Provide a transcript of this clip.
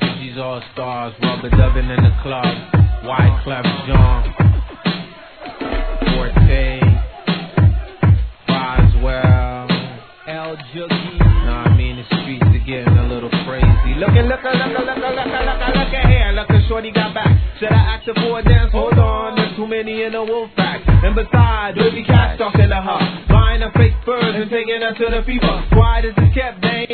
OGs all stars, rubber dubbing in the club. Wyclef Jean, Forte, Boswell, El Juggy. Nah, I mean the streets are getting a little crazy. Look here, look at shorty got back. Should I ask her for a dance? Hold on, there's too many in the wolf pack. And besides, baby cat talking to her, buying her fake furs and taking her to the fever. Quiet as it's kept, they ain't